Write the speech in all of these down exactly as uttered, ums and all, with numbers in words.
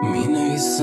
می نویسم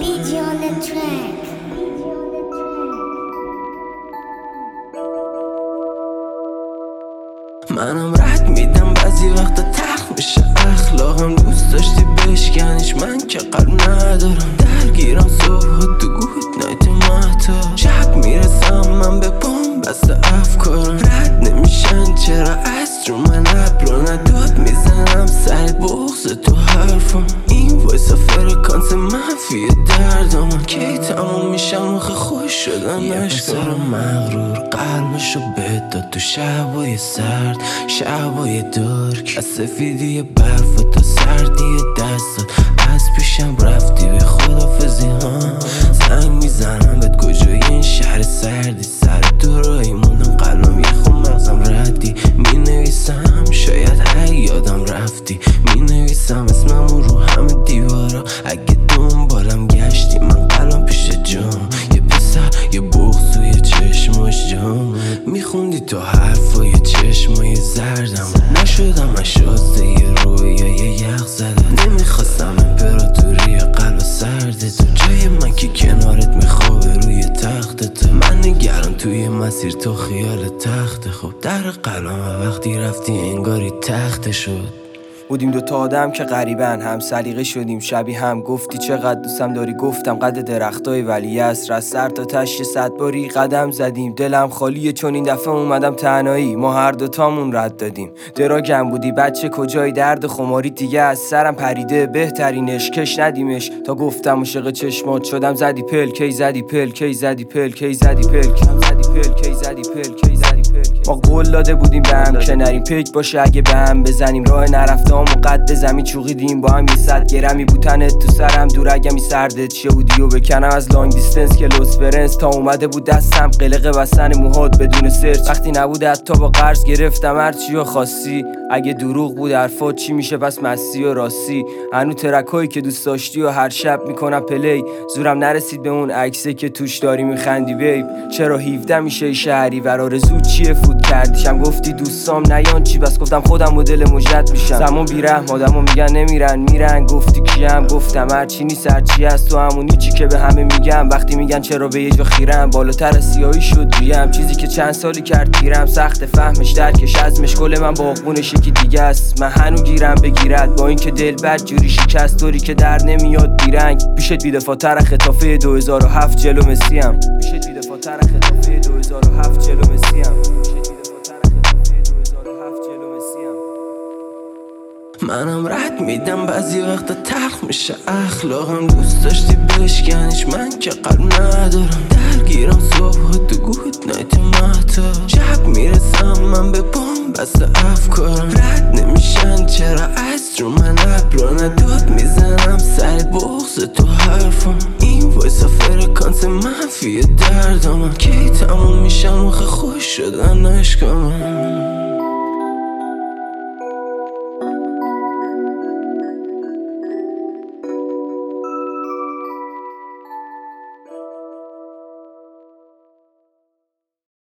منم رد میدم بعضی وقتا تلخ میشه اخلاقم دوست داشتی بشکنیش من که قلب ندارم درگیرم صبح تو گوت نایت ماتا شب میرسم من به پام بسته افکارم رد نمیشن چرا از رو من ابرو نداد میزنم سر بغض تو حرفم این وایسا فرکانس منفی دردم کی تموم میشم آخه خوش شدن یه پسر مغرور قلبشو بداد تو شبای سرد شبای درک از سفیدی برف تا سردی دستات از پیشم رفتی به خدافزی ها زنگ میزنم بهت کجای این شهر سردی سر تو رایی موندم قلبم یه خون مغزم ردی می نویسم شاید اگه یادم رفتی می نویسم اسمم رو همه دیوارا اگه دنبالم گشتی من قلبم پیش جام یه پسر یه بغض توی چشماش جام میخوندی تو حرفای چشمای زردم نشدم من شازده یه رویای یخ زده نمیخواستم امپراتوری قلب سرد تو جای من که کنارت میخوابه روی تخت تو من نگران توی مسیر تو خیال تخت خوب در قلبم وقتی رفتی انگاری تخت شد بودیم دوتا آدم که غریبن هم سلیقه شدیم شبیه هم گفتی چقدر دوستم داری گفتم قد درختای ولی عصر از سر تا تش صد باری قدم زدیم دلم خالیه چون این دفعه اومدم تنهایی ما هر دوتامون رد دادیم دراگم بودی بچه کجای درد خماری دیگه از سرم پریده بهترینش کش ندیمش تا گفتم عاشق چشمات شدم زدی پل کی زدی پل کی زدی پل کی زدی پل کی زدی پل کی زدی پل کی زدی پل ما قول داده بودیم به هم که نریم پیک باشه اگه به هم بزنیم راه نرفتم و قد زمین چوقیدیم با هم یه صد گرمی بوتنت تو سرم دور اگمی سردت چه بودی و بکنم از لانگ دیستنس که لوس فرنس تا اومده بود دستم قلق بستن موهات بدون سرچ وقتی نبود حتی با قرض گرفتم هرچی و خاصی اگه دروغ بود حرفات چی میشه پس مستی و راستی هنو ترکایی که دوست داشتی و هر شب میکنم پلی زورم نرسید به اون عکسه که توش داری میخندی بیب چرا هفده میشه شهری ور آرزو چیه فوت کردیشم گفتی دوستام نیان چی بس گفتم خودم مدل مجد میشم زمان بیرحم آدمو میگن نمیرن میرن گفتی کیم گفتم هرچی نیست هرچی هست تو همونی چی که به همه میگم وقتی میگن چرا به یه جا خیرم بالاتر سیاهی شد ریم چیزی که چند سالی کرد گیرم سخت فهمش درکش از مشکل من باغبونش یکی دیگه است من هنو گیرم بگیرد با اینکه دل بد جوری شکست طوری که در نمیاد بیرنگ پیشت بی‌دفاع‌تر خطافه دو هزار و هفت جلو مسیم پیشت بی‌دفاع‌تر خطافه دو هزار و هفت جلو مسیم منم رد میدم بعضی وقتا تلخ میشه اخلاقم دوست داشتی بشکنیش من که قلب ندارم درگیرم صبح تو گوت نایت ماتا شب میرسم من به بام بسته افکارم رد نمیشن چرا از رو من ابرو نداد میزنم سر بغض تو حرفم این وایسا فرکانس منفی دردم کی تموم میشم آخه خوش شدن عشقم